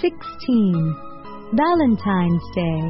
16. Valentine's Day.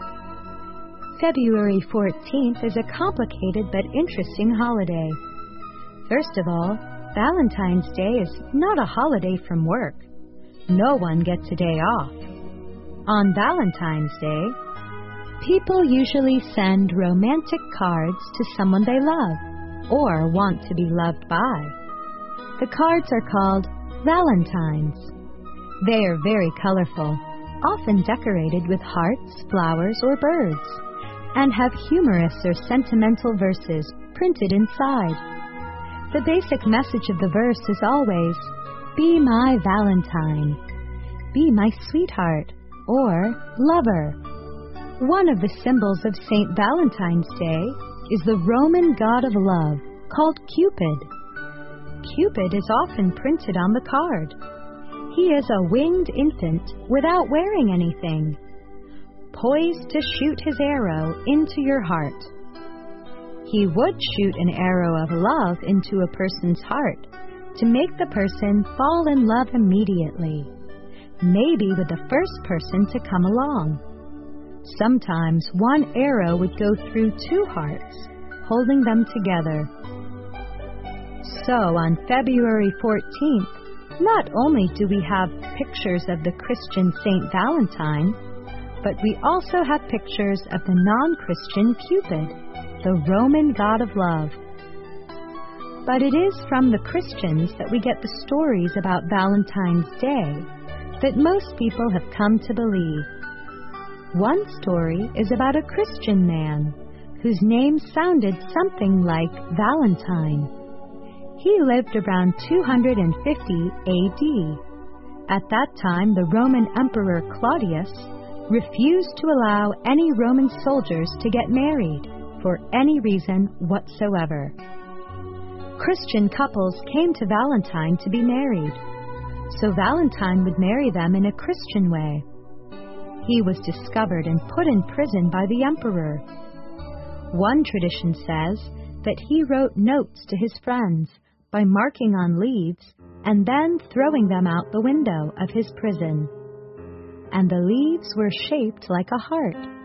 February 14th is a complicated but interesting holiday. First of all, Valentine's Day is not a holiday from work. No one gets a day off. On Valentine's Day, people usually send romantic cards to someone they love or want to be loved by. The cards are called valentines. They are very colorful, often decorated with hearts, flowers, or birds, and have humorous or sentimental verses printed inside. The basic message of the verse is always, "Be my Valentine," "Be my sweetheart," or "lover." One of the symbols of St. Valentine's Day is the Roman god of love called Cupid. Cupid is often printed on the card. He is a winged infant without wearing anything, poised to shoot his arrow into your heart. He would shoot an arrow of love into a person's heart to make the person fall in love immediately, maybe with the first person to come along. Sometimes one arrow would go through two hearts, holding them together. So on February 14th, not only do we have pictures of the Christian Saint Valentine, but we also have pictures of the non-Christian Cupid, the Roman god of love. But it is from the Christians that we get the stories about Valentine's Day that most people have come to believe. One story is about a Christian man whose name sounded something like Valentine. He lived around 250 AD. At that time, the Roman Emperor Claudius refused to allow any Roman soldiers to get married for any reason whatsoever. Christian couples came to Valentine to be married, so Valentine would marry them in a Christian way. He was discovered and put in prison by the emperor. One tradition says that he wrote notes to his friends by marking on leaves and then throwing them out the window of his prison. And the leaves were shaped like a heart.